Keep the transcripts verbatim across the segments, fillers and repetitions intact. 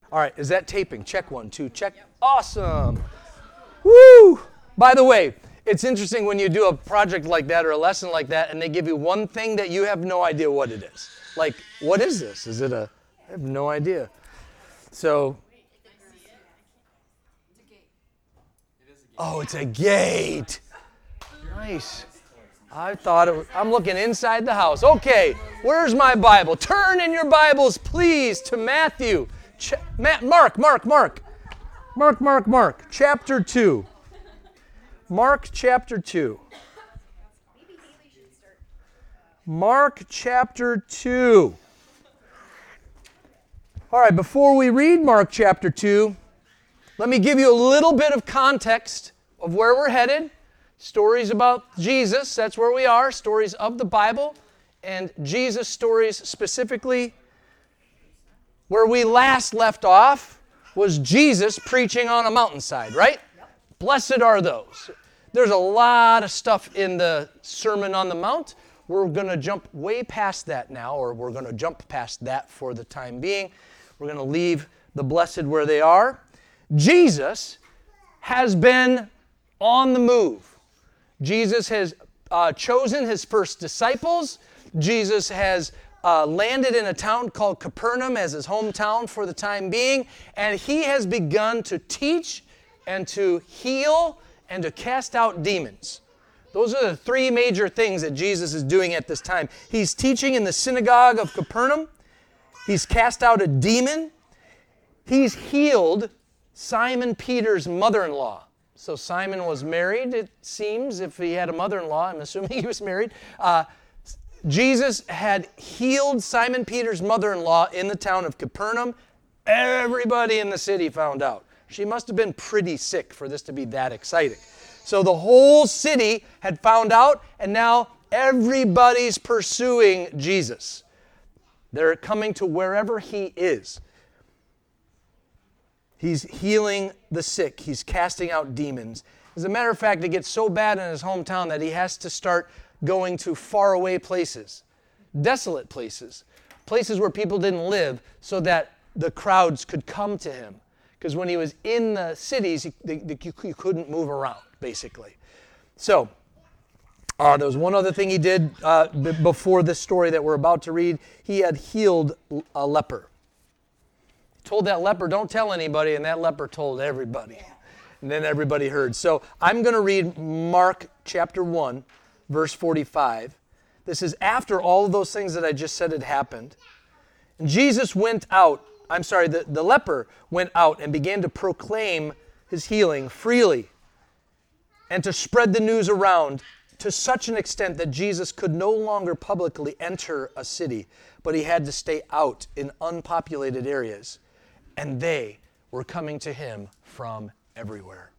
All right, is that taping? Check one, two, check. Awesome. Woo! By the way, it's interesting when you do a project like that or a lesson like that and they give you one thing that you have no idea what it is. Like, what is this? Is it a, I have no idea. So, oh, it's a gate. Nice. I thought it was, I'm looking inside the house. Okay, where's my Bible? Turn in your Bibles, please, to Matthew. Ch- Ma- Mark, Mark, Mark. Mark, Mark, Mark. Chapter two. Mark chapter two. Mark chapter two. All right, before we read Mark chapter two, let me give you a little bit of context of where we're headed. Stories about Jesus, that's where we are. Stories of the Bible and Jesus stories specifically. Where we last left off was Jesus preaching on a mountainside, right? Yep. Blessed are those. There's a lot of stuff in the Sermon on the Mount. We're going to jump way past that now, or we're going to jump past that for the time being. We're going to leave the blessed where they are. Jesus has been on the move. Jesus has uh, chosen his first disciples. Jesus has uh, landed in a town called Capernaum as his hometown for the time being, and he has begun to teach and to heal and to cast out demons. Those are the three major things that Jesus is doing at this time. He's teaching in the synagogue of Capernaum. He's cast out a demon. He's healed Simon Peter's mother-in-law. So Simon was married, it seems, if he had a mother-in-law. I'm assuming he was married. Uh, Jesus had healed Simon Peter's mother-in-law in the town of Capernaum. Everybody in the city found out. She must have been pretty sick for this to be that exciting. So the whole city had found out, and now everybody's pursuing Jesus. They're coming to wherever he is. He's healing the sick. He's casting out demons. As a matter of fact, it gets so bad in his hometown that he has to start going to faraway places, desolate places, places where people didn't live so that the crowds could come to him. Because when he was in the cities, he, they, they, you, you couldn't move around, basically. So, uh, there was one other thing he did uh, b- before this story that we're about to read. He had healed a leper. Told that leper, don't tell anybody, and that leper told everybody. And then everybody heard. So I'm going to read Mark chapter one, verse forty-five. This is after all of those things that I just said had happened. And Jesus went out, I'm sorry, the, the leper went out and began to proclaim his healing freely and to spread the news around to such an extent that Jesus could no longer publicly enter a city, but he had to stay out in unpopulated areas. And they were coming to him from everywhere.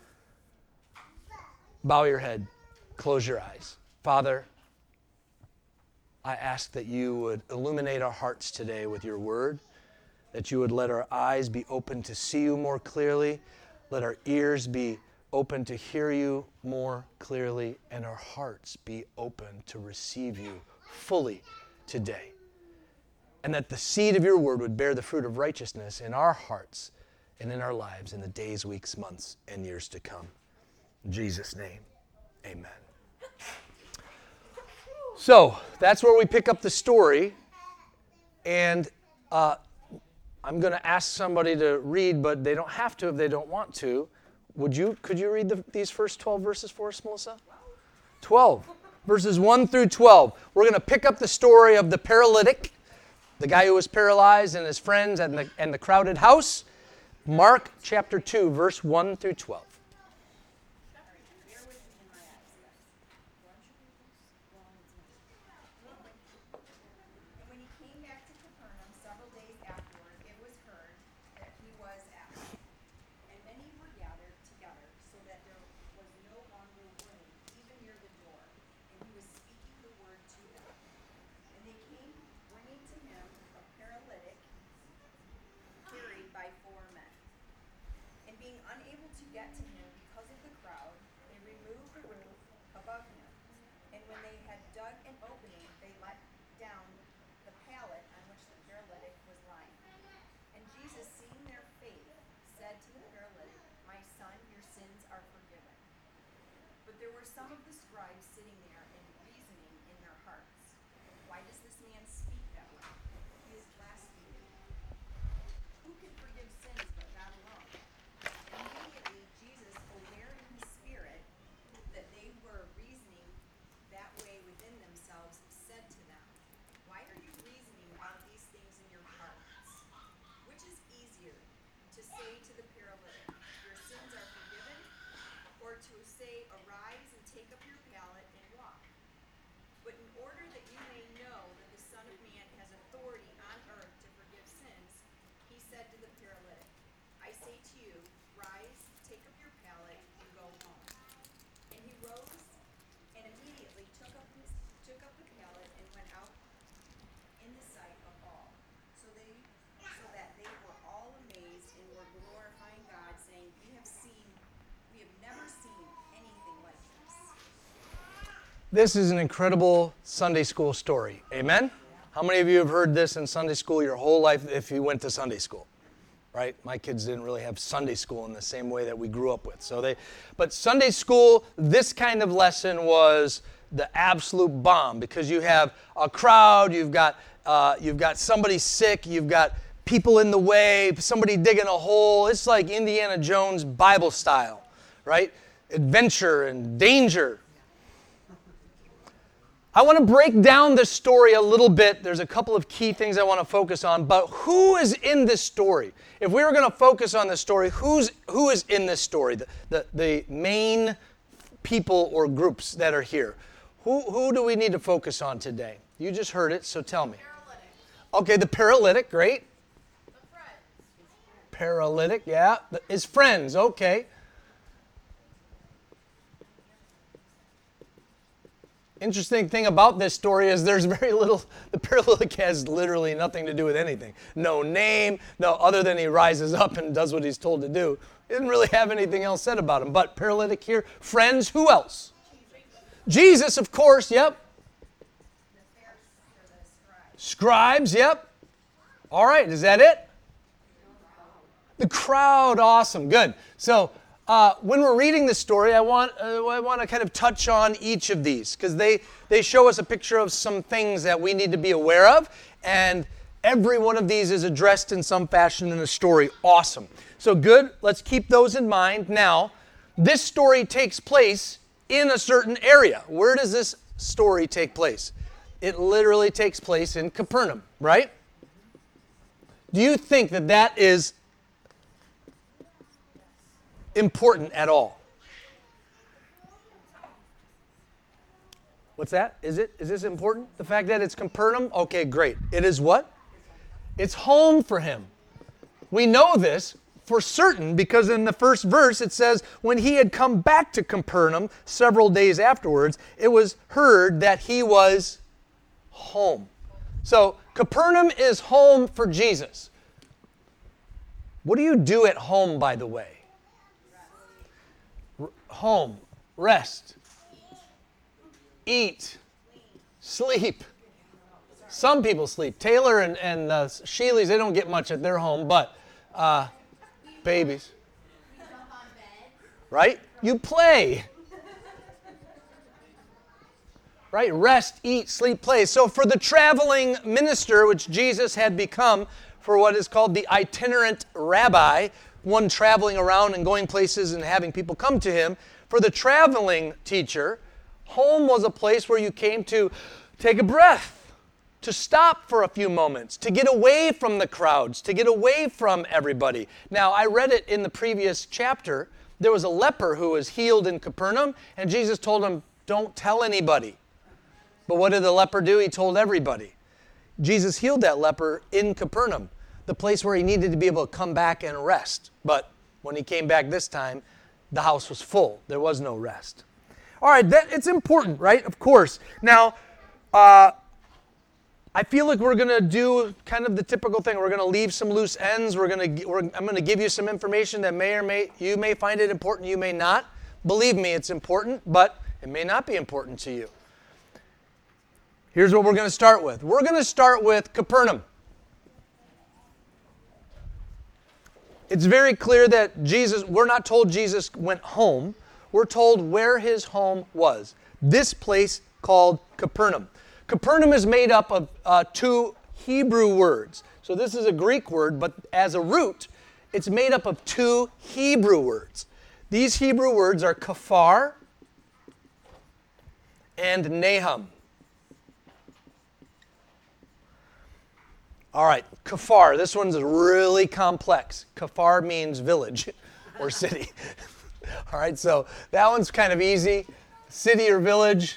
Bow your head. Close your eyes. Father, I ask that you would illuminate our hearts today with your word, that you would let our eyes be open to see you more clearly, let our ears be open to hear you more clearly, and our hearts be open to receive you fully today. And that the seed of your word would bear the fruit of righteousness in our hearts and in our lives in the days, weeks, months, and years to come. In Jesus' name, amen. So, that's where we pick up the story. And uh, I'm going to ask somebody to read, but they don't have to if they don't want to. Would you? Could you read the, these first twelve verses for us, Melissa? twelve. Verses one through twelve. We're going to pick up the story of the paralytic, the guy who was paralyzed, and his friends, and the, and the crowded house. Mark chapter two, verse one through twelve. Seeing There were some of the scribes sitting there and reasoning in their hearts, "Why does this man speak that way? He is blaspheming. Who can forgive sins but God alone?" Immediately Jesus, aware in his spirit that they were reasoning that way within themselves, said to them, "Why are you reasoning about these things in your hearts? Which is easier, to say to the paralytic, 'Your sins are forgiven,' or to say, 'Arise and take up your pallet and walk'? But in order that you may know that the Son of Man has authority on earth to forgive sins," he said to the paralytic, "I say to you, rise, take up your pallet, and go home." And he rose and immediately took up his took up the pallet and went out in the sight of all. So they so that they were all amazed and were glorifying God, saying, "We have seen we have never seen anything like this." This is an incredible Sunday school story. Amen? How many of you have heard this in Sunday school your whole life if you went to Sunday school? Right? My kids didn't really have Sunday school in the same way that we grew up with. So they, but Sunday school, this kind of lesson was the absolute bomb because you have a crowd, you've got uh, you've got somebody sick, you've got people in the way, somebody digging a hole. It's like Indiana Jones Bible style, right? Adventure and danger. I want to break down this story a little bit. There's a couple of key things I want to focus on, but who is in this story? If we were going to focus on this story, who's who is in this story? The, the, the main people or groups that are here. Who, who do we need to focus on today? You just heard it, so tell me. Paralytic. Okay, the paralytic, great. The friends. Paralytic, yeah. His friends, okay. Interesting thing about this story is there's very little, the paralytic has literally nothing to do with anything. No name, no, other than he rises up and does what he's told to do. He didn't really have anything else said about him. But paralytic here, friends, who else? Jesus, of course, yep. The Pharisees or the scribes. Scribes, yep. All right, is that it? The crowd, awesome, good. So uh, when we're reading this story, I want uh, I want to kind of touch on each of these because they, they show us a picture of some things that we need to be aware of, and every one of these is addressed in some fashion in the story. Awesome. So good, let's keep those in mind. Now, this story takes place in a certain area. Where does this story take place? It literally takes place in Capernaum, right? Do you think that that is important at all? What's that? Is it? Is this important? The fact that it's Capernaum? Okay, great. It is what? It's home for him. We know this for certain because in the first verse it says, when he had come back to Capernaum several days afterwards, it was heard that he was home. So Capernaum is home for Jesus. What do you do at home, by the way? R- home, rest, eat, sleep. Some people sleep. Taylor and, and uh, Sheely's, they don't get much at their home, but uh, babies. Right? You play. Right? Rest, eat, sleep, play. So for the traveling minister, which Jesus had become for what is called the itinerant rabbi, one traveling around and going places and having people come to him, for the traveling teacher, home was a place where you came to take a breath, to stop for a few moments, to get away from the crowds, to get away from everybody. Now, I read it in the previous chapter. There was a leper who was healed in Capernaum, and Jesus told him, don't tell anybody. But what did the leper do? He told everybody. Jesus healed that leper in Capernaum, the place where he needed to be able to come back and rest. But when he came back this time, the house was full. There was no rest. All right, that, it's important, right? Of course. Now, uh, I feel like we're going to do kind of the typical thing. We're going to leave some loose ends. We're going to, we're, I'm going to give you some information that may or may, you may find it important, you may not. Believe me, it's important, but it may not be important to you. Here's what we're going to start with. We're going to start with Capernaum. It's very clear that Jesus, we're not told Jesus went home. we're told where his home was. This place called Capernaum. Capernaum is made up of uh, two Hebrew words. So this is a Greek word, but as a root, it's made up of two Hebrew words. These Hebrew words are kafar and Nahum. All right, kafar. This one's really complex. Kafar means village or city. All right, so that one's kind of easy. City or village.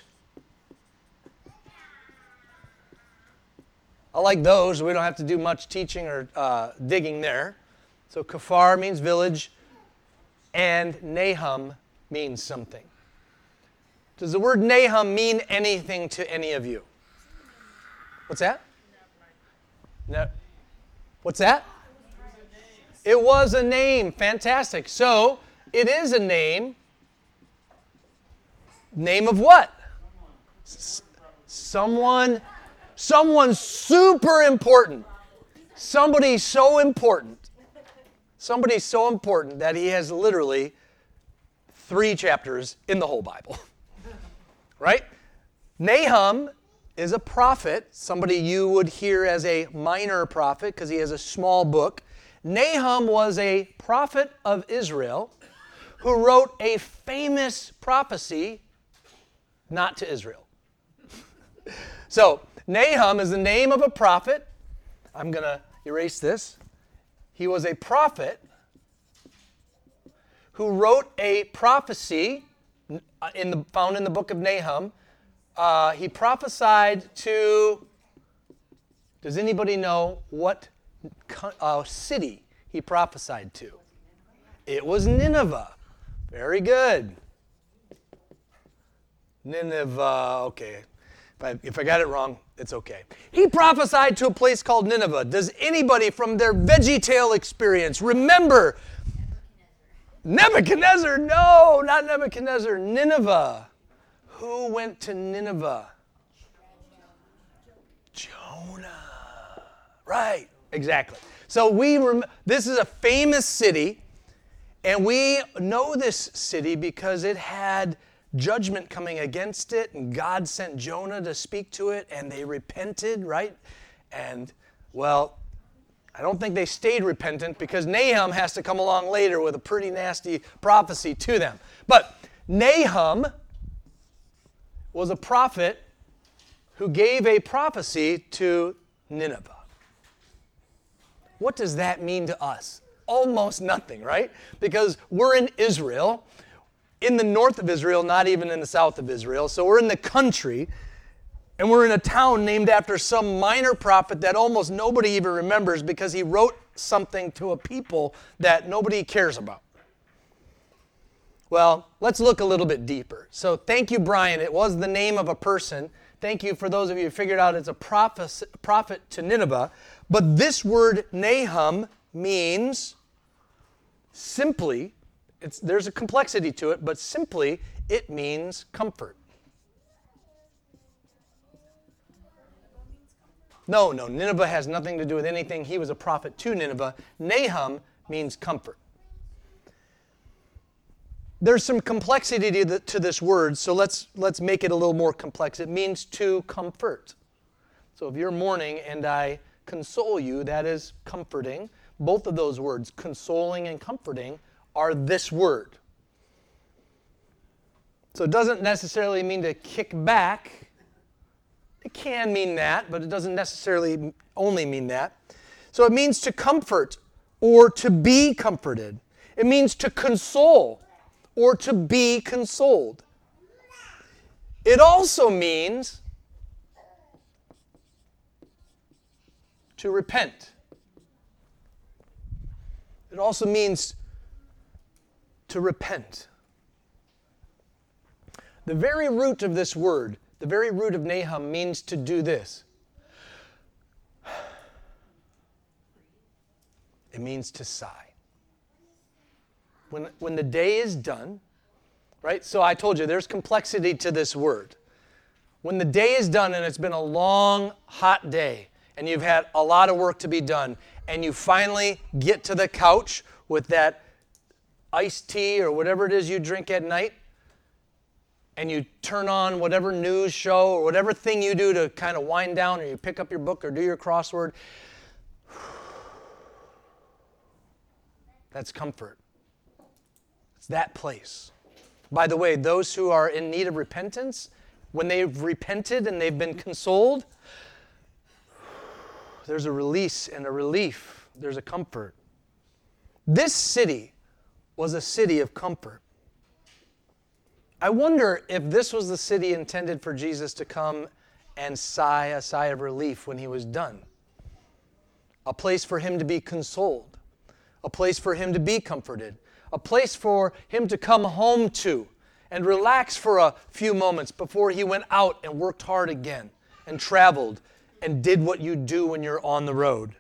I like those. We don't have to do much teaching or uh, digging there. So kafar means village, and Nahum means something. Does the word Nahum mean anything to any of you? What's that? No. What's that? It was a name. Fantastic. So it is a name. Name of what? S- someone, someone super important. Somebody so important. Somebody so important that he has literally three chapters in the whole Bible. Right? Nahum is a prophet, somebody you would hear as a minor prophet because he has a small book. Nahum was a prophet of Israel who wrote a famous prophecy not to Israel. So, Nahum is the name of a prophet. I'm going to erase this. He was a prophet who wrote a prophecy in the, found in the book of Nahum. Uh, he prophesied to, does anybody know what uh, city he prophesied to? It was Nineveh. Very good. Nineveh, okay. If I, if I got it wrong, it's okay. He prophesied to a place called Nineveh. Does anybody from their VeggieTale experience remember? Nebuchadnezzar. No, not Nebuchadnezzar. Nineveh. Who went to Nineveh? Jonah. Right, exactly. So we rem- this is a famous city, and we know this city because it had judgment coming against it, and God sent Jonah to speak to it, and they repented, right? And, well, I don't think they stayed repentant because Nahum has to come along later with a pretty nasty prophecy to them. But Nahum was a prophet who gave a prophecy to Nineveh. What does that mean to us? Almost nothing, right? Because we're in Israel, in the north of Israel, not even in the south of Israel. So we're in the country, and we're in a town named after some minor prophet that almost nobody even remembers because he wrote something to a people that nobody cares about. Well, let's look a little bit deeper. So thank you, Brian. It was the name of a person. Thank you for those of you who figured out it's a prophet, prophet to Nineveh. But this word Nahum means simply, it's, there's a complexity to it, but simply it means comfort. No, no, Nineveh has nothing to do with anything. He was a prophet to Nineveh. Nahum means comfort. There's some complexity to, the, to this word, so let's, let's make it a little more complex. It means to comfort. So if you're mourning and I console you, that is comforting. Both of those words, consoling and comforting, are this word. So it doesn't necessarily mean to kick back. It can mean that, but it doesn't necessarily only mean that. So it means to comfort or to be comforted. It means to console or to be consoled. It also means to repent. It also means to repent. The very root of this word, the very root of Nahum, means to do this. It means to sigh. When, when the day is done, right? So I told you there's complexity to this word. When the day is done and it's been a long, hot day, and you've had a lot of work to be done, and you finally get to the couch with that iced tea or whatever it is you drink at night, and you turn on whatever news show or whatever thing you do to kind of wind down, or you pick up your book or do your crossword. That's comfort. It's that place. By the way, those who are in need of repentance, when they've repented and they've been consoled, there's a release and a relief. There's a comfort. This city was a city of comfort. I wonder if this was the city intended for Jesus to come and sigh a sigh of relief when he was done. A place for him to be consoled. A place for him to be comforted. A place for him to come home to and relax for a few moments before he went out and worked hard again and traveled and did what you do when you're on the road.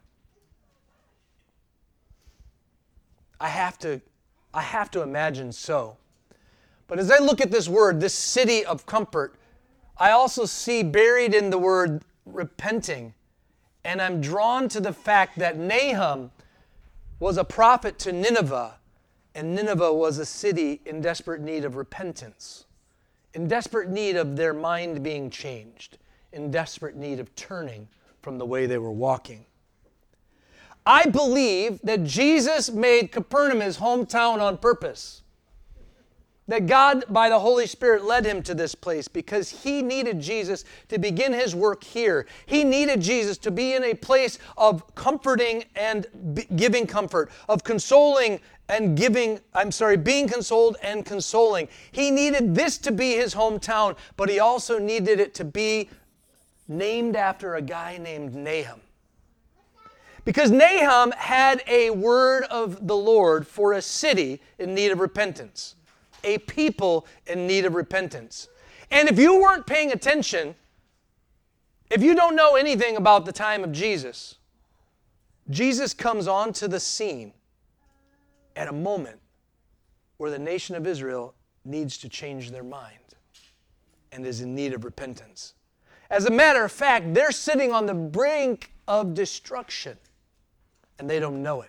I have to, I have to imagine so. But as I look at this word, this city of comfort, I also see buried in the word repenting. And I'm drawn to the fact that Nahum was a prophet to Nineveh, and Nineveh was a city in desperate need of repentance, in desperate need of their mind being changed, in desperate need of turning from the way they were walking. I believe that Jesus made Capernaum his hometown on purpose. That God, by the Holy Spirit, led him to this place because he needed Jesus to begin his work here. He needed Jesus to be in a place of comforting and b- giving comfort, of consoling and giving, I'm sorry, being consoled and consoling. He needed this to be his hometown, but he also needed it to be named after a guy named Nahum. Because Nahum had a word of the Lord for a city in need of repentance. A people in need of repentance. And if you weren't paying attention, if you don't know anything about the time of Jesus, Jesus comes onto the scene at a moment where the nation of Israel needs to change their mind and is in need of repentance. As a matter of fact, they're sitting on the brink of destruction, and they don't know it.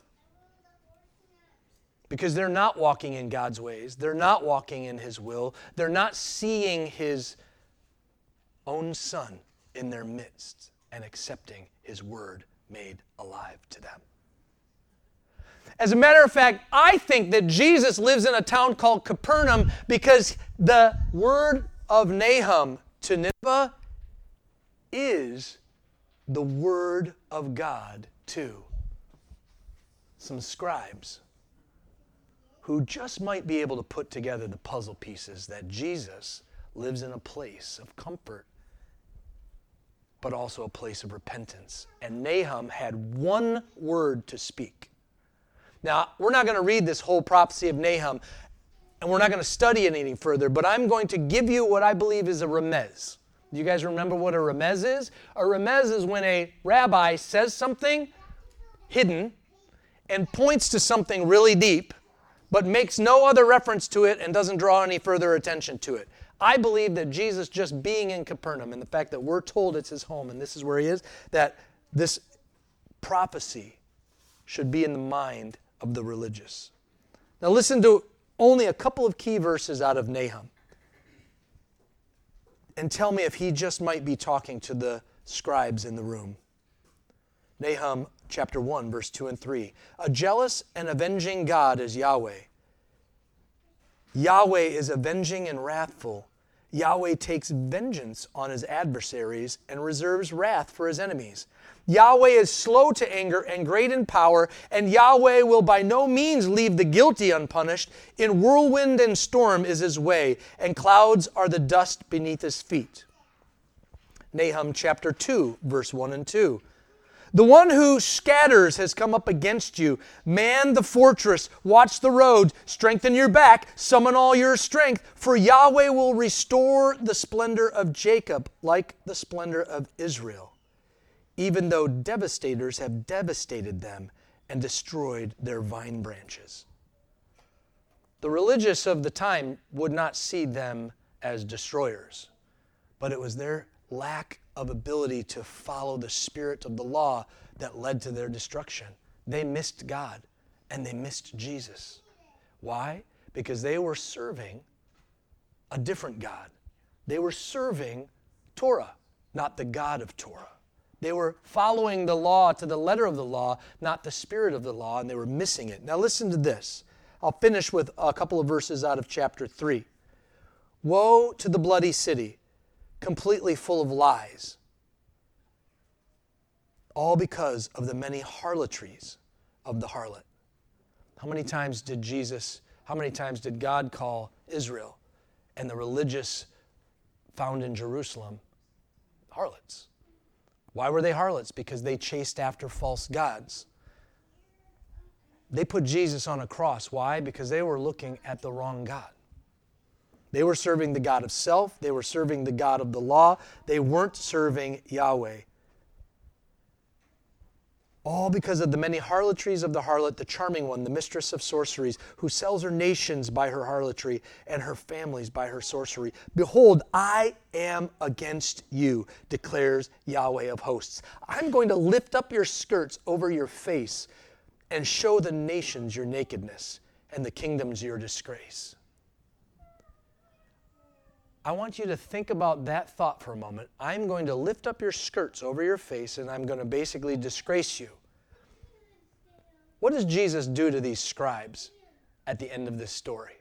Because they're not walking in God's ways. They're not walking in his will. They're not seeing his own son in their midst and accepting his word made alive to them. As a matter of fact, I think that Jesus lives in a town called Capernaum because the word of Nahum to Nineveh is the word of God to some scribes who just might be able to put together the puzzle pieces that Jesus lives in a place of comfort, but also a place of repentance. And Nahum had one word to speak. Now, we're not going to read this whole prophecy of Nahum, and we're not going to study it any further, but I'm going to give you what I believe is a remez. Do you guys remember what a remez is? A remez is when a rabbi says something hidden and points to something really deep, but makes no other reference to it and doesn't draw any further attention to it. I believe that Jesus just being in Capernaum and the fact that we're told it's his home and this is where he is, that this prophecy should be in the mind of the religious. Now listen to only a couple of key verses out of Nahum and tell me if he just might be talking to the scribes in the room. Nahum chapter one, verse two and three. A jealous and avenging God is Yahweh. Yahweh is avenging and wrathful. Yahweh takes vengeance on his adversaries and reserves wrath for his enemies. Yahweh is slow to anger and great in power, and Yahweh will by no means leave the guilty unpunished. In whirlwind and storm is his way, and clouds are the dust beneath his feet. Nahum chapter two, verse one and two. The one who scatters has come up against you. Man the fortress, watch the road, strengthen your back, summon all your strength, for Yahweh will restore the splendor of Jacob like the splendor of Israel, even though devastators have devastated them and destroyed their vine branches. The religious of the time would not see them as destroyers, but it was their lack of ability to follow the spirit of the law that led to their destruction. They missed God and they missed Jesus. Why? Because they were serving a different God, They were serving Torah, not the God of Torah. They were following the law to the letter of the law, not the spirit of the law, and they were missing it. Now listen to this. I'll finish with a couple of verses out of chapter three. Woe to the bloody city, completely full of lies, all because of the many harlotries of the harlot. How many times did Jesus, how many times did God call Israel and the religious found in Jerusalem harlots? Why were they harlots? Because they chased after false gods. They put Jesus on a cross. Why? Because they were looking at the wrong God. They were serving the God of self. They were serving the God of the law. They weren't serving Yahweh. All because of the many harlotries of the harlot, the charming one, the mistress of sorceries, who sells her nations by her harlotry and her families by her sorcery. Behold, I am against you, declares Yahweh of hosts. I'm going to lift up your skirts over your face and show the nations your nakedness and the kingdoms your disgrace. I want you to think about that thought for a moment. I'm going to lift up your skirts over your face and I'm going to basically disgrace you. What does Jesus do to these scribes at the end of this story?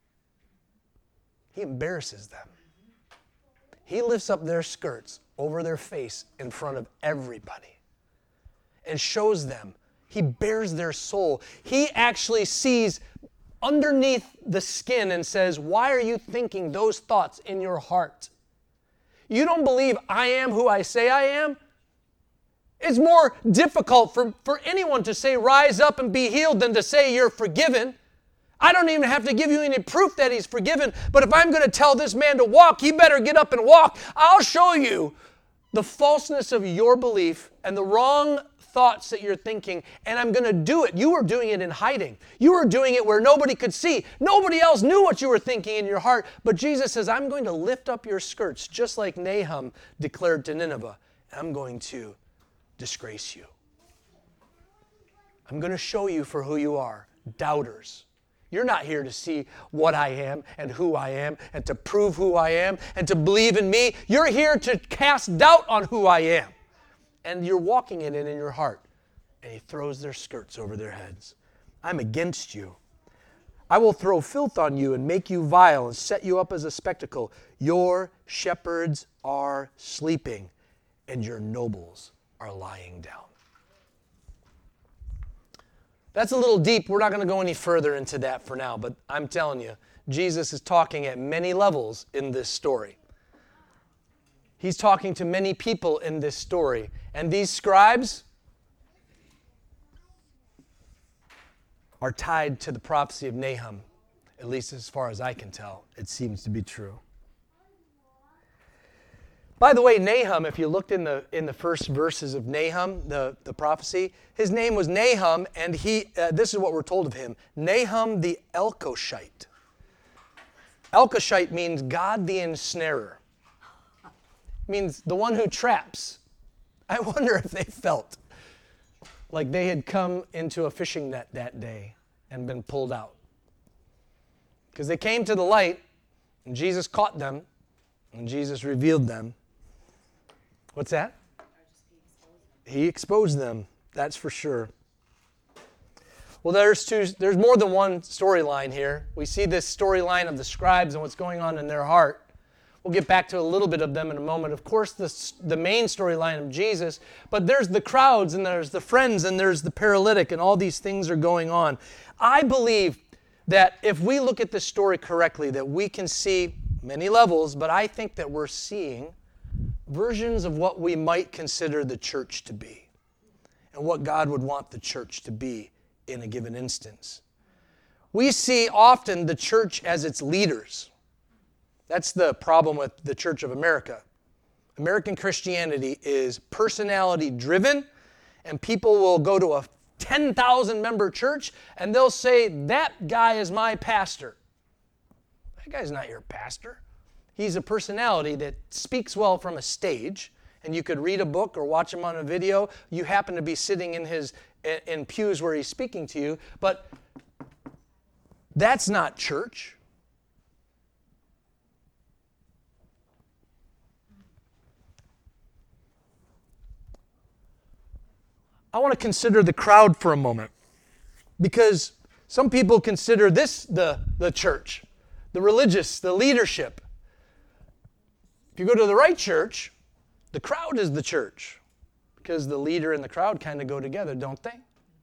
He embarrasses them. He lifts up their skirts over their face in front of everybody and shows them. He bears their soul. He actually sees underneath the skin and says, why are you thinking those thoughts in your heart? You don't believe I am who I say I am? It's more difficult for, for anyone to say rise up and be healed than to say you're forgiven. I don't even have to give you any proof that he's forgiven, but if I'm going to tell this man to walk, he better get up and walk. I'll show you the falseness of your belief and the wrong thoughts that you're thinking, and I'm going to do it. You were doing it in hiding. You were doing it where nobody could see. Nobody else knew what you were thinking in your heart. But Jesus says, I'm going to lift up your skirts, just like Nahum declared to Nineveh. I'm going to disgrace you. I'm going to show you for who you are, doubters. You're not here to see what I am and who I am and to prove who I am and to believe in me. You're here to cast doubt on who I am. And you're walking in it in your heart. And he throws their skirts over their heads. I'm against you. I will throw filth on you and make you vile and set you up as a spectacle. Your shepherds are sleeping and your nobles are lying down. That's a little deep. We're not going to go any further into that for now, but I'm telling you, Jesus is talking at many levels in this story. He's talking to many people in this story. And these scribes are tied to the prophecy of Nahum, at least as far as I can tell. It seems to be true. By the way, Nahum, if you looked in the in the first verses of Nahum, the, the prophecy, his name was Nahum, and he uh, this is what we're told of him, Nahum the Elkoshite. Elkoshite means God the ensnarer. Means the one who traps. I wonder if they felt like they had come into a fishing net that day and been pulled out. Because they came to the light, and Jesus caught them, and Jesus revealed them. What's that? He exposed them, that's for sure. Well, there's two. There's more than one storyline here. We see this storyline of the scribes and what's going on in their heart. We'll get back to a little bit of them in a moment. Of course, the, the main storyline of Jesus, but there's the crowds, and there's the friends, and there's the paralytic, and all these things are going on. I believe that if we look at this story correctly, that we can see many levels, but I think that we're seeing versions of what we might consider the church to be and what God would want the church to be in a given instance. We see often the church as its leaders. That's the problem with the Church of America. American Christianity is personality driven, and people will go to a ten thousand member church and they'll say, that guy is my pastor. That guy's not your pastor. He's a personality that speaks well from a stage, and you could read a book or watch him on a video. You happen to be sitting in his in pews where he's speaking to you, but that's not church. I want to consider the crowd for a moment, because some people consider this the, the church, the religious, the leadership. If you go to the right church, the crowd is the church, because the leader and the crowd kind of go together, don't they?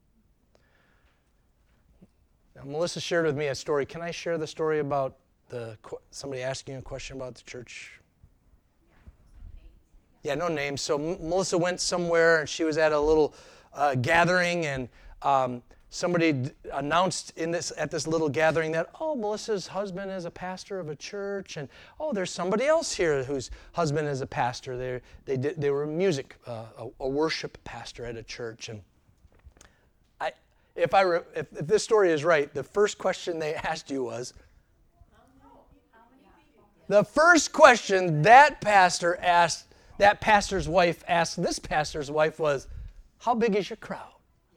Now, Melissa shared with me a story. Can I share the story about the somebody asking a question about the church? Yeah, no names. So M- Melissa went somewhere, and she was at a little uh, gathering, and um, somebody d- announced in this at this little gathering that, oh, Melissa's husband is a pastor of a church, and oh, there's somebody else here whose husband is a pastor. They they did they were music, uh, a, a worship pastor at a church, and I if I re, if, if this story is right, the first question they asked you was. The first question that pastor asked. That pastor's wife asked this pastor's wife was, how big is your crowd?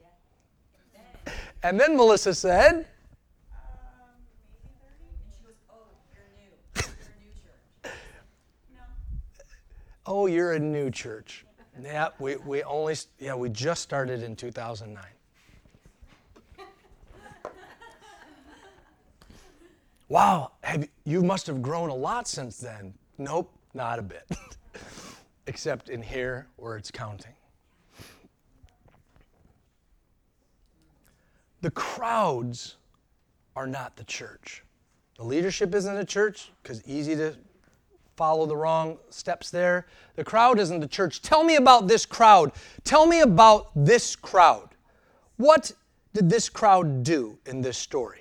And then Melissa said, um, maybe thirty. And she goes, oh, you're new. You're a new church. No. oh, you're a new church. Yeah, we, we only, yeah, we just started in two thousand nine. Wow, have, you must have grown a lot since then. Nope, not a bit. Except in here where it's counting. The crowds are not the church. The leadership isn't the church, because easy to follow the wrong steps there. The crowd isn't the church. Tell me about this crowd. Tell me about this crowd. What did this crowd do in this story?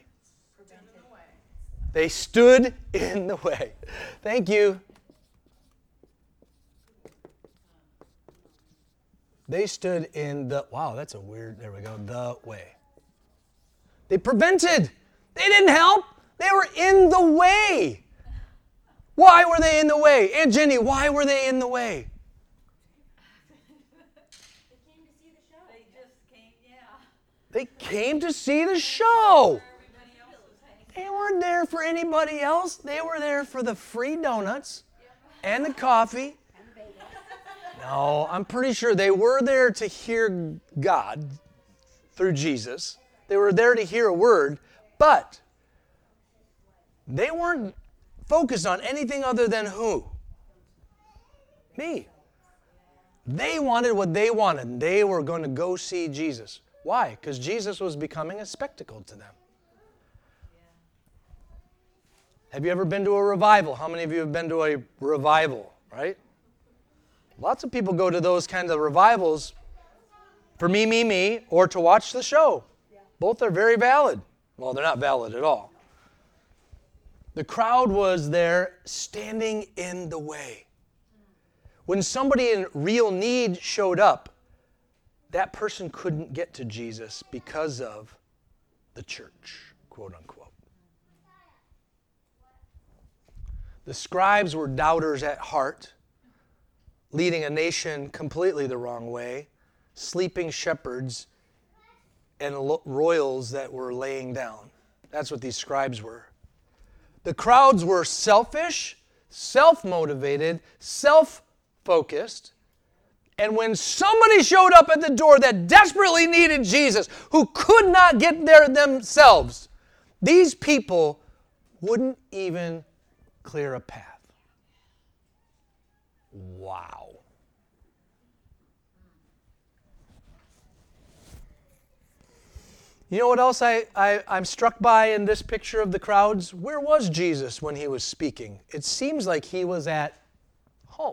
They stood in the way. Thank you. They stood in the, wow, that's a weird, there we go, the way. They prevented. They didn't help. They were in the way. Why were they in the way? Aunt Jenny, why were they in the way? They came to see the show. They just came, yeah. They came to see the show. Everybody else was hanging. They weren't there for anybody else. They were there for the free donuts and the coffee. No, I'm pretty sure they were there to hear God through Jesus. They were there to hear a word, but they weren't focused on anything other than who? Me. They wanted what they wanted. They were going to go see Jesus. Why? Because Jesus was becoming a spectacle to them. Have you ever been to a revival? How many of you have been to a revival, right? Lots of people go to those kinds of revivals for me, me, me, or to watch the show. Both are very valid. Well, they're not valid at all. The crowd was there standing in the way. When somebody in real need showed up, that person couldn't get to Jesus because of the church, quote unquote. The scribes were doubters at heart, leading a nation completely the wrong way, sleeping shepherds and royals that were laying down. That's what these scribes were. The crowds were selfish, self-motivated, self-focused. And when somebody showed up at the door that desperately needed Jesus, who could not get there themselves, these people wouldn't even clear a path. Wow. You know what else I, I, I'm struck by in this picture of the crowds? Where was Jesus when he was speaking? It seems like he was at home.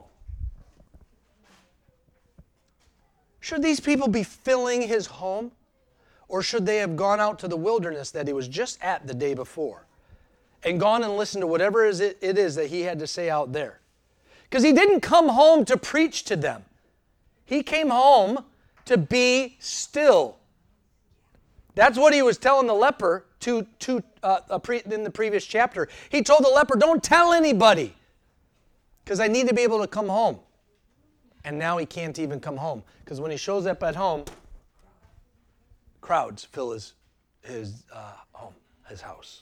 Should these people be filling his home? Or should they have gone out to the wilderness that he was just at the day before and gone and listened to whatever it is that he had to say out there? Because he didn't come home to preach to them. He came home to be still. That's what he was telling the leper to, to, uh, a pre, in the previous chapter. He told the leper, don't tell anybody, because I need to be able to come home. And now he can't even come home, because when he shows up at home, crowds fill his, his uh, home, his house.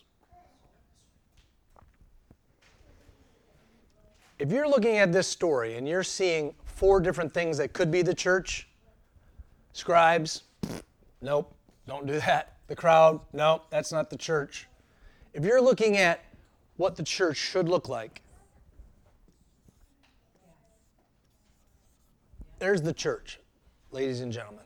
If you're looking at this story and you're seeing four different things that could be the church, Scribes, nope, don't do that. The crowd, nope, that's not the church. If you're looking at what the church should look like, there's the church, ladies and gentlemen.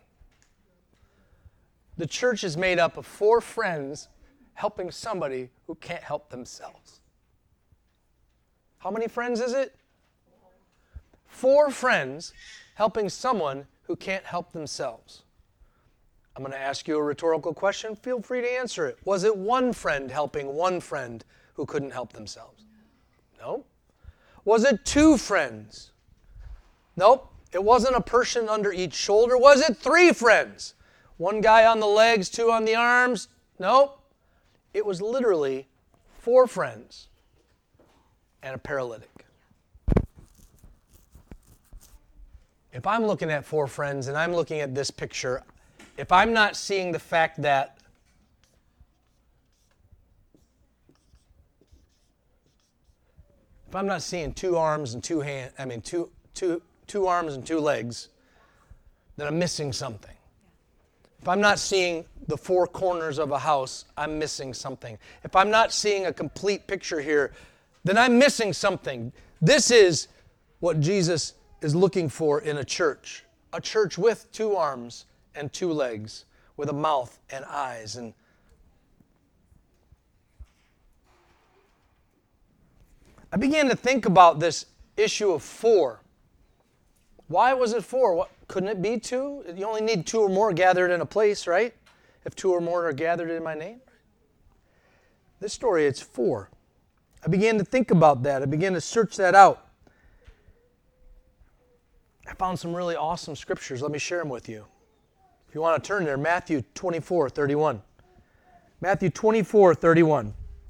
The church is made up of four friends helping somebody who can't help themselves. How many friends is it? Four friends helping someone who can't help themselves. I'm going to ask you a rhetorical question. Feel free to answer it. Was it one friend helping one friend who couldn't help themselves? No. Was it two friends? Nope. It wasn't a person under each shoulder. Was it three friends? One guy on the legs, two on the arms? Nope. It was literally four friends and a paralytic. If I'm looking at four friends and I'm looking at this picture, if I'm not seeing the fact that if I'm not seeing two arms and two hands, I mean two two two arms and two legs, then I'm missing something. If I'm not seeing the four corners of a house, I'm missing something. If I'm not seeing a complete picture here, then I'm missing something. This is what Jesus is looking for in a church. A church with two arms and two legs, with a mouth and eyes. And I began to think about this issue of four. Why was it four? What, couldn't it be two? You only need two or more gathered in a place, right? If two or more are gathered in my name. This story, it's four. I began to think about that. I began to search that out. I found some really awesome scriptures. Let me share them with you. If you want to turn there, Matthew twenty-four thirty-one. Matthew twenty-four thirty-one.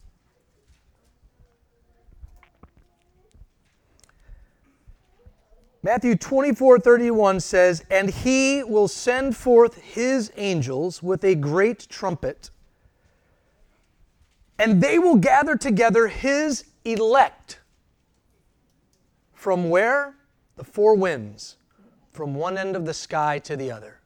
Matthew twenty-four thirty-one says, "And he will send forth his angels with a great trumpet, and they will gather together his elect." From where? The four winds, from one end of the sky to the other.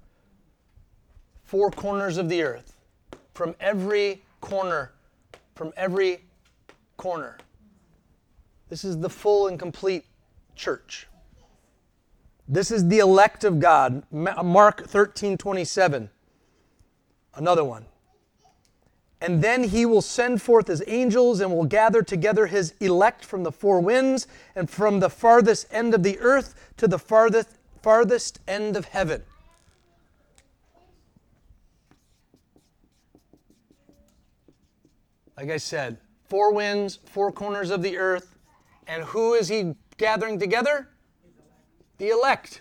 Four corners of the earth, from every corner, from every corner. This is the full and complete church. This is the elect of God. Mark thirteen twenty-seven. Another one. "And then he will send forth his angels and will gather together his elect from the four winds and from the farthest end of the earth to the farthest, farthest end of heaven." Like I said, four winds, four corners of the earth. And who is he gathering together? The elect.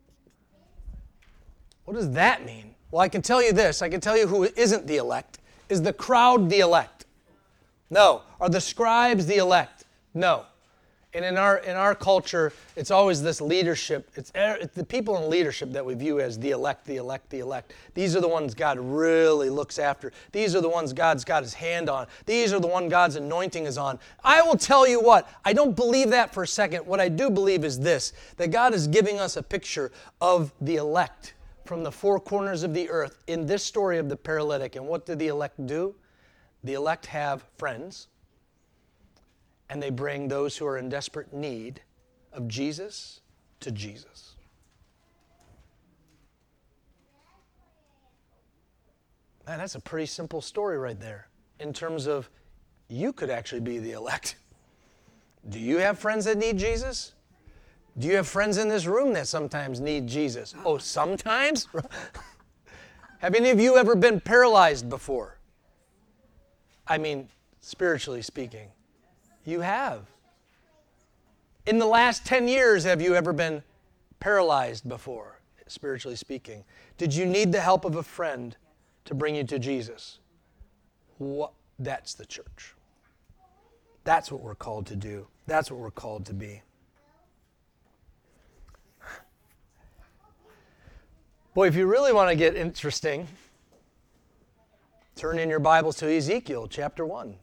What does that mean? Well, I can tell you this. I can tell you who isn't the elect. Is the crowd the elect? No. Are the scribes the elect? No. And in our in our culture, it's always this leadership. It's, it's the people in leadership that we view as the elect, the elect, the elect. These are the ones God really looks after. These are the ones God's got his hand on. These are the ones God's anointing is on. I will tell you what, I don't believe that for a second. What I do believe is this, that God is giving us a picture of the elect from the four corners of the earth in this story of the paralytic. And what did the elect do? The elect have friends, and they bring those who are in desperate need of Jesus to Jesus. Man, that's a pretty simple story right there in terms of you could actually be the elect. Do you have friends that need Jesus? Do you have friends in this room that sometimes need Jesus? Oh, sometimes? Have any of you ever been paralyzed before? I mean, spiritually speaking. You have. In the last ten years, have you ever been paralyzed before, spiritually speaking? Did you need the help of a friend to bring you to Jesus? What? That's the church. That's what we're called to do. That's what we're called to be. Boy, if you really want to get interesting, turn in your Bibles to Ezekiel chapter one.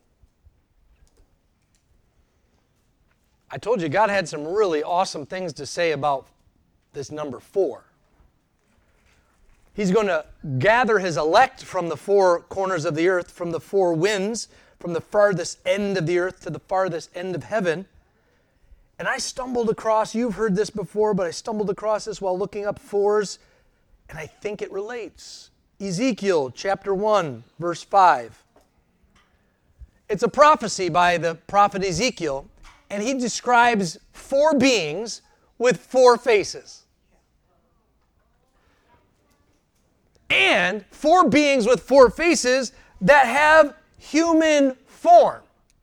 I told you God had some really awesome things to say about this number four. He's going to gather his elect from the four corners of the earth, from the four winds, from the farthest end of the earth to the farthest end of heaven. And I stumbled across, you've heard this before, but I stumbled across this while looking up fours, and I think it relates. Ezekiel chapter one, verse five. It's a prophecy by the prophet Ezekiel, and he describes four beings with four faces. And four beings with four faces that have human form.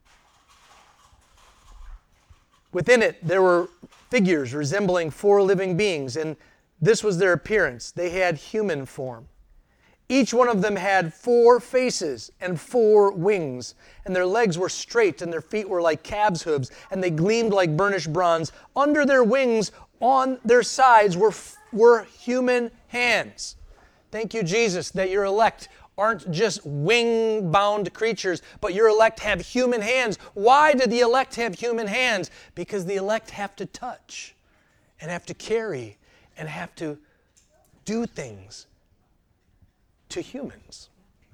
Within it, there were figures resembling four living beings, and this was their appearance. They had human form. Each one of them had four faces and four wings, and their legs were straight, and their feet were like calves' hooves, and they gleamed like burnished bronze. Under their wings, on their sides, were, were human hands. Thank you, Jesus, that your elect aren't just wing-bound creatures, but your elect have human hands. Why do the elect have human hands? Because the elect have to touch and have to carry and have to do things to humans.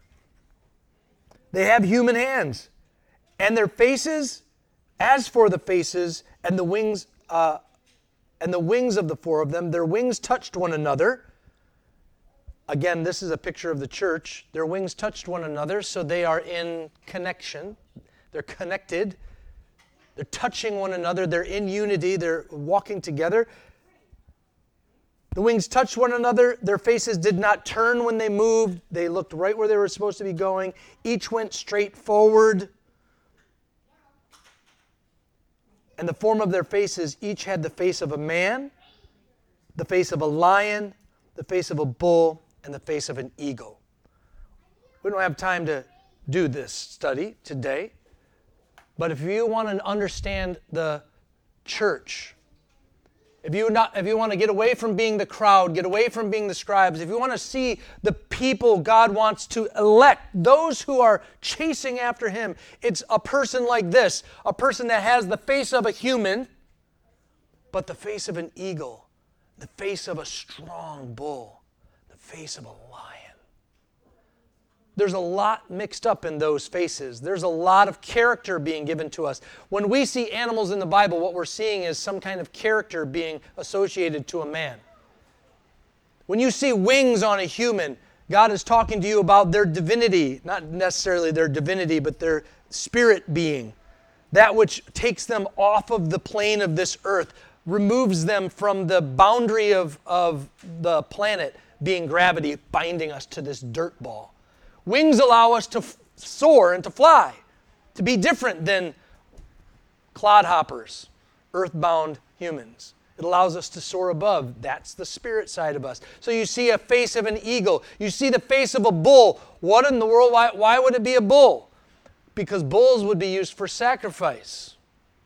They have human hands. And their faces, as for the faces and the wings, uh, and the wings of the four of them, their wings touched one another. Again, this is a picture of the church. Their wings touched one another, so they are in connection. They're connected. They're touching one another. They're in unity. They're walking together. The wings touched one another. Their faces did not turn when they moved. They looked right where they were supposed to be going. Each went straight forward. And the form of their faces, each had the face of a man, the face of a lion, the face of a bull, and the face of an eagle. We don't have time to do this study today, but if you want to understand the church, if you not, if you want to get away from being the crowd, get away from being the scribes, if you want to see the people God wants to elect, those who are chasing after Him, it's a person like this, a person that has the face of a human, but the face of an eagle, the face of a strong bull, face of a lion. There's a lot mixed up in those faces. There's a lot of character being given to us. When we see animals in the Bible, what we're seeing is some kind of character being associated to a man. When you see wings on a human, God is talking to you about their divinity, not necessarily their divinity, but their spirit being. That which takes them off of the plane of this earth, removes them from the boundary of, of the planet, being gravity, binding us to this dirt ball. Wings allow us to f- soar and to fly, to be different than clodhoppers, earthbound humans. It allows us to soar above. That's the spirit side of us. So you see a face of an eagle. You see the face of a bull. What in the world? Why, why would it be a bull? Because bulls would be used for sacrifice.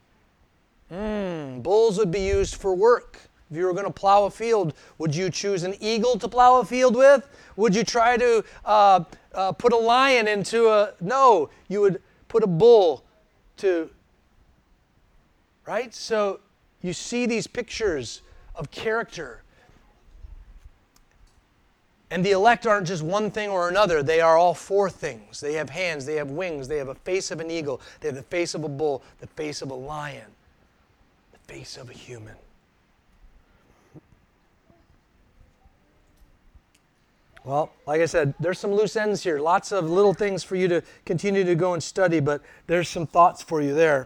Mm, bulls would be used for work. If you were going to plow a field, would you choose an eagle to plow a field with? Would you try to uh, uh, put a lion into a... No, you would put a bull to... Right? So you see these pictures of character. And the elect aren't just one thing or another. They are all four things. They have hands, they have wings, they have a face of an eagle, they have the face of a bull, the face of a lion, the face of a human. Well, like I said, there's some loose ends here. Lots of little things for you to continue to go and study, but there's some thoughts for you there.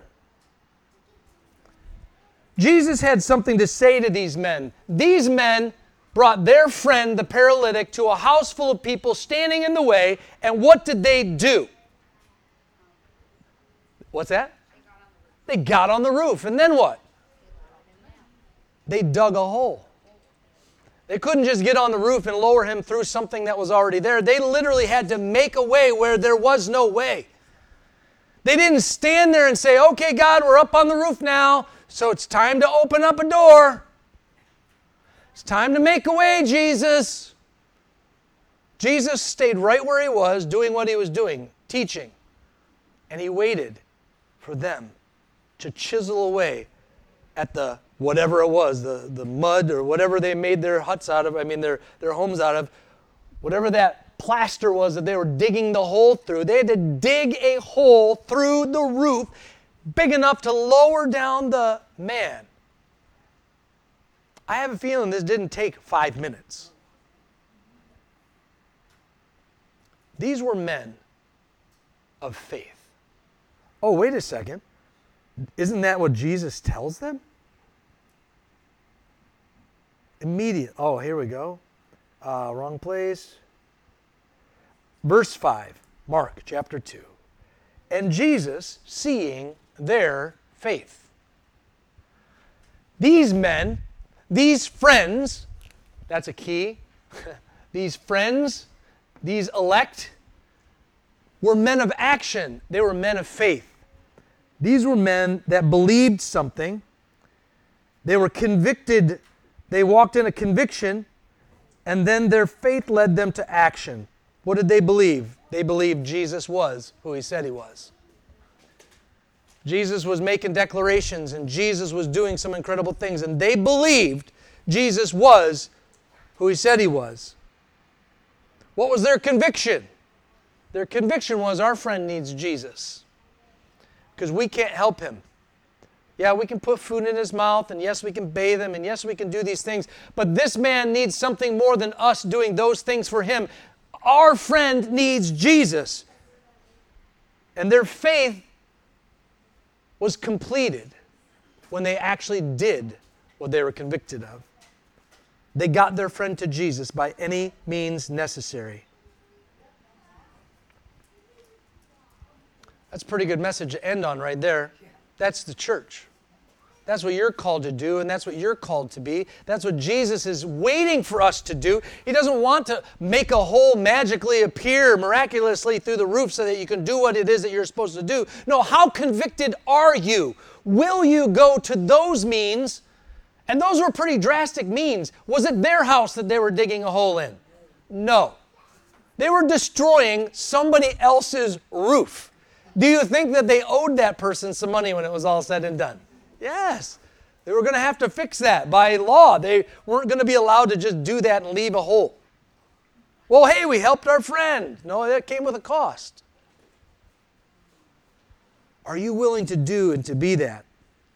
Jesus had something to say to these men. These men brought their friend, the paralytic, to a house full of people standing in the way, and what did they do? What's that? They got on the roof, and then what? They dug a hole. They couldn't just get on the roof and lower him through something that was already there. They literally had to make a way where there was no way. They didn't stand there and say, okay, God, we're up on the roof now, so it's time to open up a door. It's time to make a way, Jesus. Jesus stayed right where he was, doing what he was doing, teaching. And he waited for them to chisel away at the whatever it was, the, the mud or whatever they made their huts out of, I mean their, their homes out of, whatever that plaster was that they were digging the hole through. They had to dig a hole through the roof big enough to lower down the man. I have a feeling this didn't take five minutes. These were men of faith. Oh, wait a second. Isn't that what Jesus tells them? Immediate. Oh, here we go. Uh, wrong place. Verse five, Mark chapter two. And Jesus, seeing their faith. These men, these friends, that's a key. These friends, these elect, were men of action. They were men of faith. These were men that believed something. They were convicted. They walked in a conviction, and then their faith led them to action. What did they believe? They believed Jesus was who he said he was. Jesus was making declarations, and Jesus was doing some incredible things, and they believed Jesus was who he said he was. What was their conviction? Their conviction was, our friend needs Jesus because we can't help him. Yeah, we can put food in his mouth, and yes, we can bathe him, and yes, we can do these things, but this man needs something more than us doing those things for him. Our friend needs Jesus. And their faith was completed when they actually did what they were convicted of. They got their friend to Jesus by any means necessary. That's a pretty good message to end on right there. That's the church. That's what you're called to do, and that's what you're called to be. That's what Jesus is waiting for us to do. He doesn't want to make a hole magically appear miraculously through the roof so that you can do what it is that you're supposed to do. No, how convicted are you? Will you go to those means? And those were pretty drastic means. Was it their house that they were digging a hole in? No. They were destroying somebody else's roof. Do you think that they owed that person some money when it was all said and done? Yes. They were going to have to fix that by law. They weren't going to be allowed to just do that and leave a hole. Well, hey, we helped our friend. No, that came with a cost. Are you willing to do and to be that?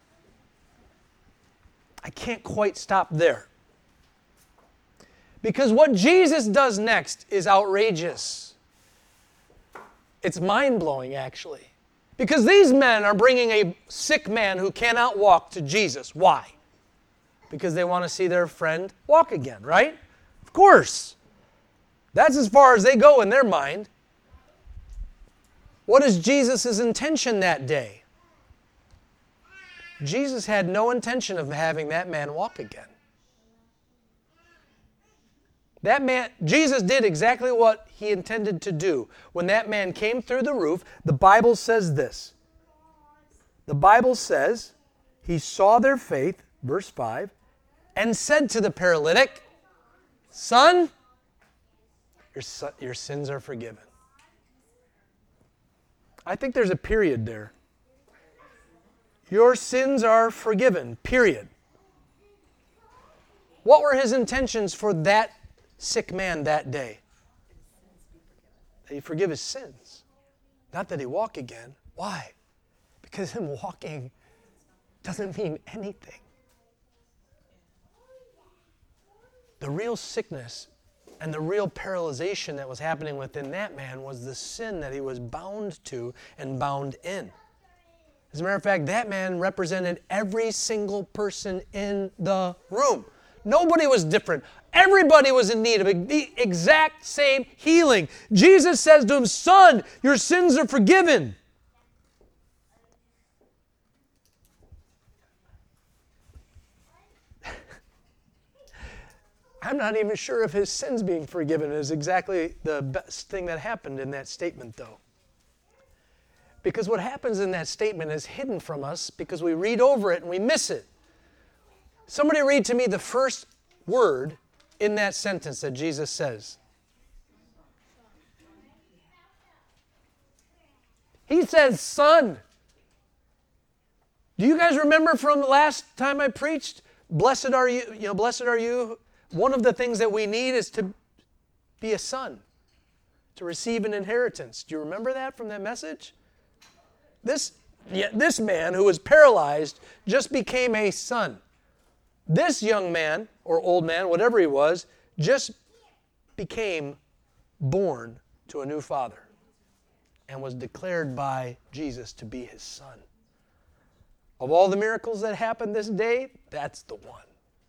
I can't quite stop there. Because what Jesus does next is outrageous. It's mind-blowing, actually. Because these men are bringing a sick man who cannot walk to Jesus. Why? Because they want to see their friend walk again, right? Of course. That's as far as they go in their mind. What is Jesus' intention that day? Jesus had no intention of having that man walk again. That man, Jesus did exactly what he intended to do. When that man came through the roof, the Bible says this. The Bible says, he saw their faith, verse five, and said to the paralytic, Son, your, son, your sins are forgiven. I think there's a period there. Your sins are forgiven, period. What were his intentions for that sick man that day? That he forgive his sins. Not that he walk again. Why? Because him walking doesn't mean anything. The real sickness and the real paralyzation that was happening within that man was the sin that he was bound to and bound in. As a matter of fact, that man represented every single person in the room. Nobody was different. Everybody was in need of the exact same healing. Jesus says to him, Son, your sins are forgiven. I'm not even sure if his sins being forgiven is exactly the best thing that happened in that statement, though. Because what happens in that statement is hidden from us because we read over it and we miss it. Somebody read to me the first word in that sentence that Jesus says. He says, Son. Do you guys remember from the last time I preached? Blessed are you, you know, blessed are you. One of the things that we need is to be a son, to receive an inheritance. Do you remember that from that message? This, yeah, this man who was paralyzed just became a son. This young man, or old man, whatever he was, just became born to a new father and was declared by Jesus to be his son. Of all the miracles that happened this day, that's the one.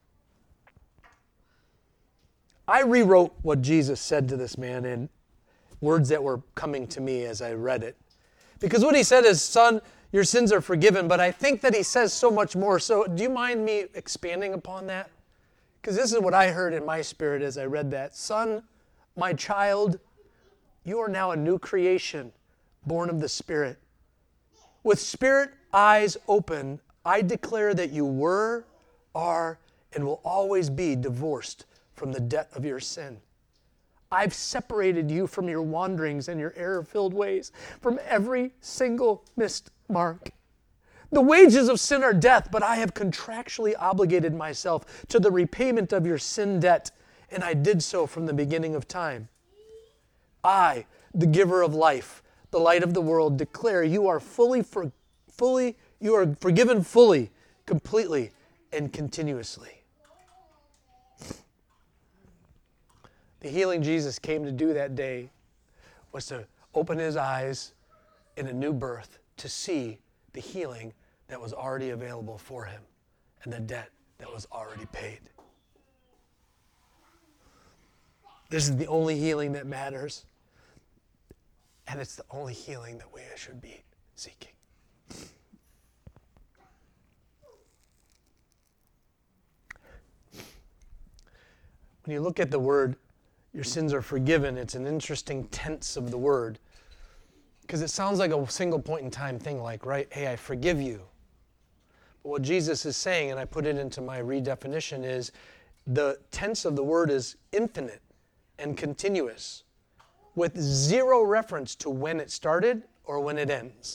I rewrote what Jesus said to this man in words that were coming to me as I read it. Because what he said is, son, your sins are forgiven, but I think that he says so much more. So do you mind me expanding upon that? Because this is what I heard in my spirit as I read that. Son, my child, you are now a new creation, born of the Spirit. With spirit eyes open, I declare that you were, are, and will always be divorced from the debt of your sin. I've separated you from your wanderings and your error-filled ways, from every single missed mark. The wages of sin are death, but I have contractually obligated myself to the repayment of your sin debt, and I did so from the beginning of time. I, the giver of life, the light of the world, declare you are fully, for, fully, you are forgiven fully, completely, and continuously. The healing Jesus came to do that day was to open his eyes in a new birth to see the healing that was already available for him and the debt that was already paid. This is the only healing that matters, and it's the only healing that we should be seeking. When you look at the word, your sins are forgiven, it's an interesting tense of the word. Because it sounds like a single point in time thing, like, right, hey, I forgive you. But what Jesus is saying, and I put it into my redefinition, is the tense of the word is infinite and continuous, with zero reference to when it started or when it ends.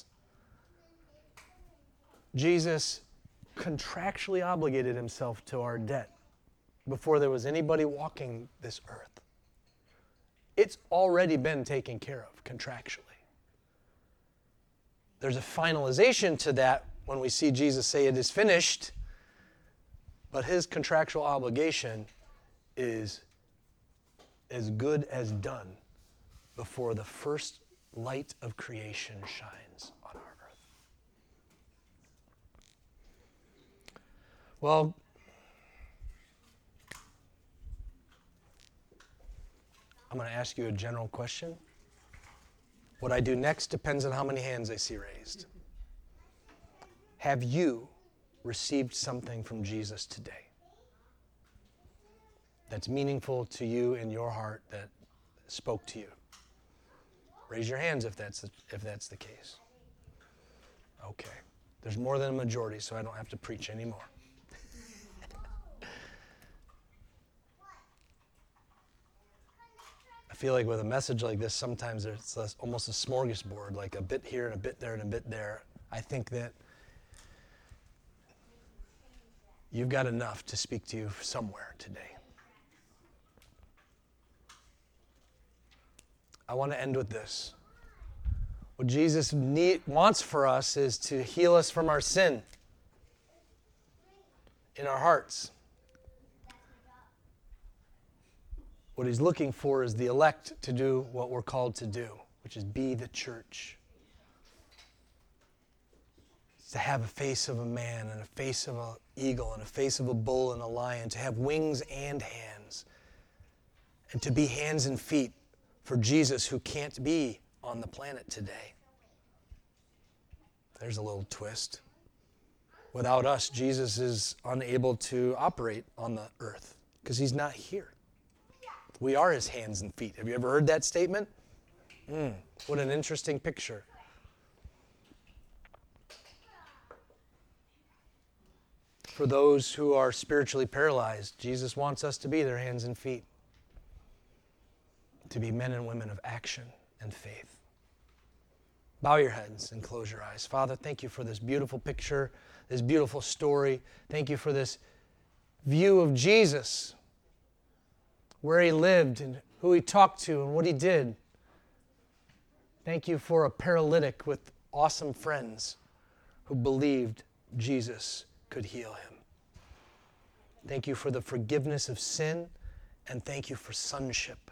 Jesus contractually obligated himself to our debt before there was anybody walking this earth. It's already been taken care of contractually. There's a finalization to that when we see Jesus say it is finished, but his contractual obligation is as good as done before the first light of creation shines on our earth. Well, I'm going to ask you a general question. What I do next depends on how many hands I see raised. Have you received something from Jesus today that's meaningful to you in your heart, that spoke to you? Raise your hands if that's the, if that's the case. Okay. There's more than a majority, so I don't have to preach anymore. I feel like with a message like this, sometimes it's almost a smorgasbord, like a bit here and a bit there and a bit there. I think that you've got enough to speak to you somewhere today. I want to end with this. What Jesus need, wants for us is to heal us from our sin in our hearts. What he's looking for is the elect to do what we're called to do, which is be the church. It's to have a face of a man and a face of an eagle and a face of a bull and a lion, to have wings and hands, and to be hands and feet for Jesus, who can't be on the planet today. There's a little twist. Without us, Jesus is unable to operate on the earth because he's not here. We are his hands and feet. Have you ever heard that statement? Mm, what an interesting picture. For those who are spiritually paralyzed, Jesus wants us to be their hands and feet, to be men and women of action and faith. Bow your heads and close your eyes. Father, thank you for this beautiful picture, this beautiful story. Thank you for this view of Jesus where he lived and who he talked to and what he did. Thank you for a paralytic with awesome friends who believed Jesus could heal him. Thank you for the forgiveness of sin, and thank you for sonship.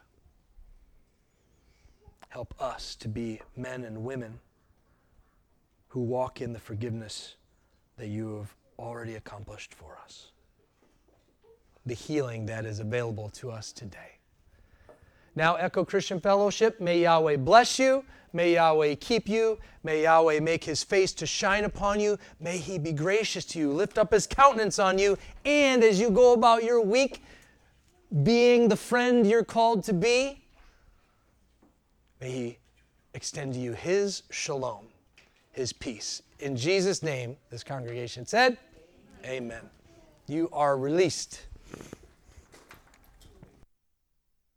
Help us to be men and women who walk in the forgiveness that you have already accomplished for us. The healing that is available to us today. Now, Echo Christian Fellowship, may Yahweh bless you. May Yahweh keep you. May Yahweh make his face to shine upon you. May he be gracious to you, lift up his countenance on you, and as you go about your week, being the friend you're called to be, may he extend to you his shalom, his peace. In Jesus' name, this congregation said, amen. You are released.